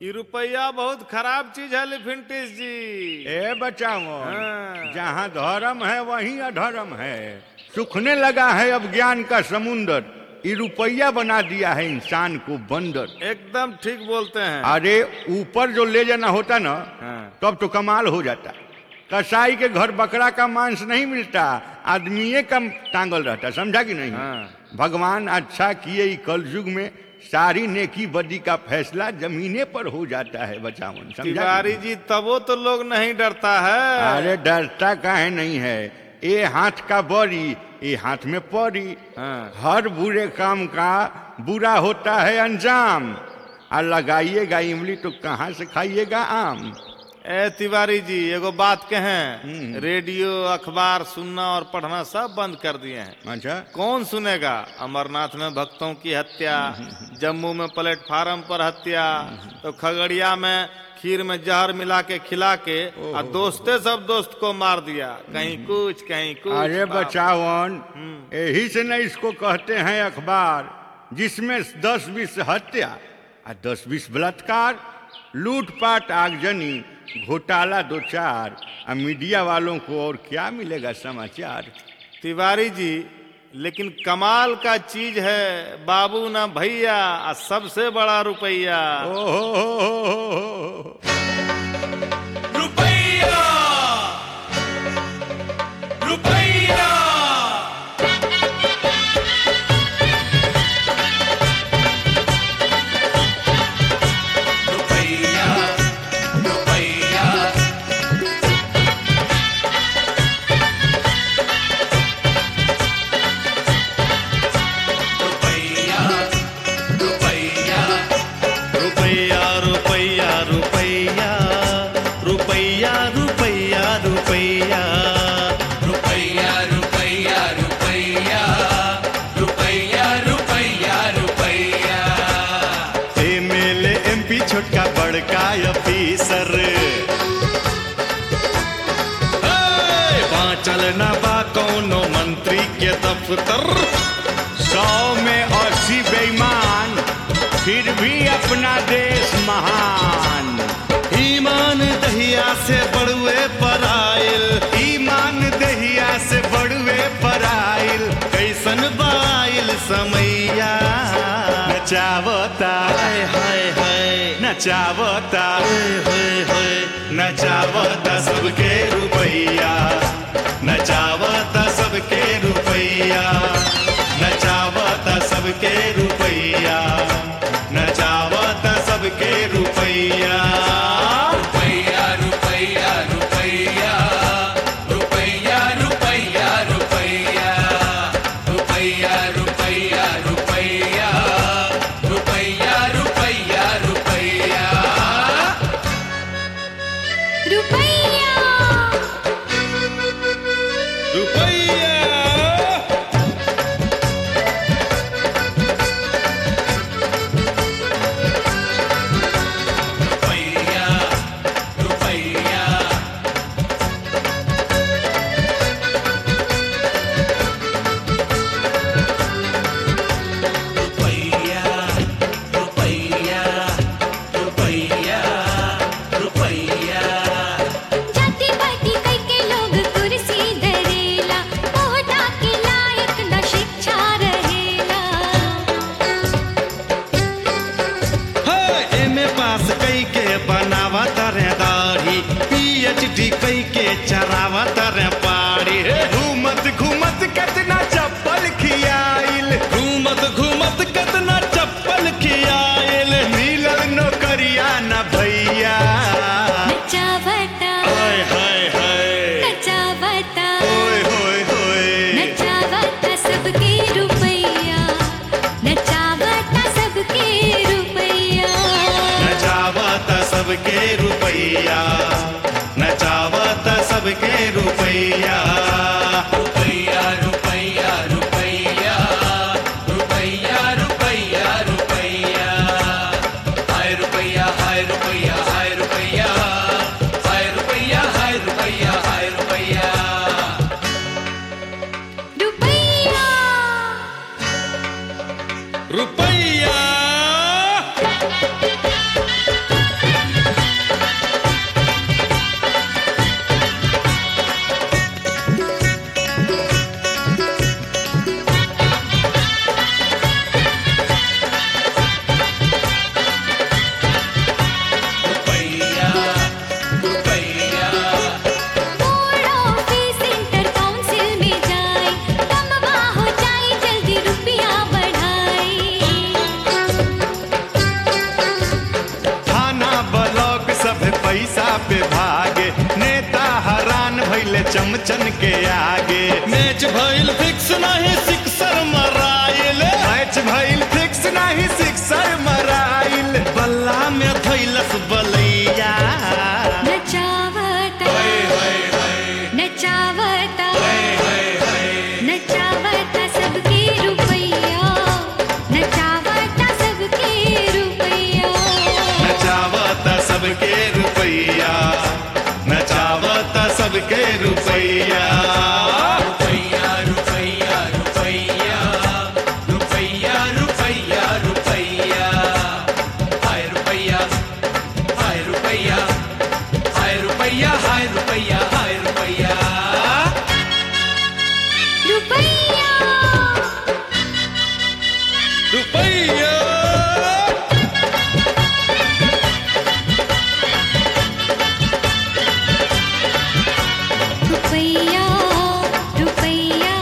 ये रुपया बहुत खराब चीज है लिफिंटिस जी। ए बचाओ, हाँ। जहाँ धर्म है वहीं अधर्म है। सूखने लगा है अब ज्ञान का समुंदर, ये रुपया बना दिया है इंसान को बंदर। एकदम ठीक बोलते हैं। अरे ऊपर जो ले जाना होता ना, हाँ। तब तो कमाल हो जाता। कसाई के घर बकरा का मांस नहीं मिलता, आदमी का टांगल रहता, समझा कि नहीं? हाँ। भगवान अच्छा किए कलयुग में सारी नेकी बदी का फैसला जमीने पर हो जाता है बचावन, समझा? तिवारी जी तबो तो लोग नहीं डरता है। अरे डरता काहे नहीं है, ये हाथ का बड़ी ये हाथ में पड़ी। हाँ। हर बुरे काम का बुरा होता है अंजाम, और लगाइएगा इमली तो कहाँ से खाइएगा आम। ए तिवारी जी एगो बात कहें, रेडियो अखबार सुनना और पढ़ना सब बंद कर दिए हैं। अच्छा, कौन सुनेगा? अमरनाथ में भक्तों की हत्या, जम्मू में प्लेटफार्म पर हत्या, तो खगड़िया में खीर में जहर मिला के खिला के और दोस्ते सब दोस्त को मार दिया, कहीं कुछ कहीं कुछ। अरे बचावन, यही से न इसको कहते हैं अखबार, जिसमें 10-20 हत्या और 10-20 बलात्कार, लूटपाट आगजनी, घोटाला 2-4, और मीडिया वालों को और क्या मिलेगा समाचार। तिवारी जी लेकिन कमाल का चीज है बाबू ना भैया, और सबसे बड़ा रुपया। ओहो, रुपया रुपया छोटका बड़का ऑफिसर बाँचल न बा कौनो मंत्री के दफ्तर। 100 में 80 बेईमान, फिर भी अपना देश महान। ईमान दहिया से बड़ुए पर आयल, ईमान दहिया से बड़ुए पर आइल, कैसन बाइल समैया नचावता हाय हाय हाय नचावता हाय हाय नचावता सबके रुपैया, नचावता सबके रुपैया, नचावता सबके रुपैया, नचावता सबके रुपैया। रुपैया रुपैया रुपैया रुपैया रुपैया रुपैया रुपैया रुपैया रुपैया रुपैया रुपैया रुपैया कई के चरावत रे पाड़ी, घूमत घूमत कितना चप्पल खियाइल, घूमत घूमत कितना चप्पल खियाइल, मिलल नौकरिया न भैया। नचावता हाय हाय हाय नचावता होय होय होय नचावता सबके रुपैया, नचावता सबके रुपैया, नचावता सबके रुपैया, नचावता सबके रुपैया। रुपैया रुपैया रुपैया रुपैया रुपैया रुपैया हाय रुपैया हाय रुपैया हाय रुपैया हाय रुपैया हाय रुपैया हाय रुपैया रुपैया रुपैया चमचन के आगे। मैच भइल फिक्स नहीं सिक्सर मराइल, मैच भइल फिक्स नहीं सिक्सर मराइल। बल्ला में धइलस बलैया। नचावता नचावता नचावता सबके रुपैया, नचावता सबके रुपैया। नचावता सबके रुपैया, नचावता सबके रुपैया। रुपैया रुपैया रुपैया रुपैया रुपैया रुपैया। हाय रुपैया हाय रुपैया हाय रुपैया हाय रुपैया हाय रुपैया। रुपैया रुपैया रुपैया रुपैया।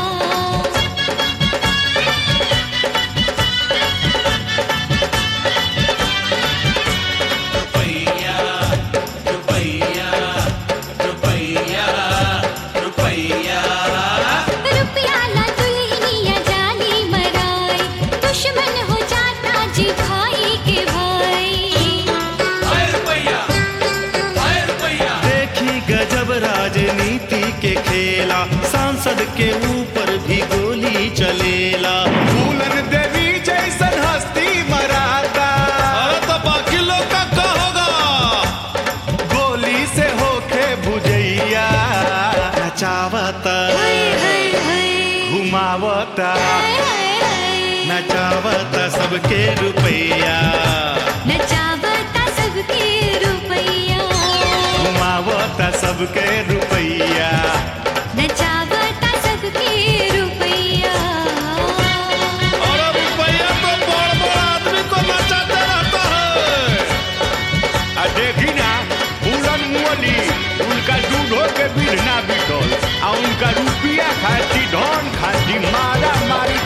रुपैया रुपैया रुपैया रुपैया। रुपया ला दुल्हनिया जानी मराई, दुश्मन हो जाता जी भाई के भाई। हाय रुपैया हाय रुपैया। देखी गजब राजनीति के खेला, सांसद के ऊपर भी गोली चलेला। फूलन देवी जैसन हस्ती मराता, अरे तो बाकी लोग का क्या होगा? गोली से होके बुझैया। नचावता हाय हाय हाय घुमावता हाय हाय हाय। नचावता सबके रुपैया, नचावता सबके रुपैया, घुमावता सबके रुपैया। नचावता सबके रुपैया। और रुपैया तो बड़ बड़ आदमी को नचाते रहता है। आ देखी ना पूरन मुअली, उनका दूधो के बिढ़ना बिटल, आ उनका रुपया खाती धन खाती मारा मारी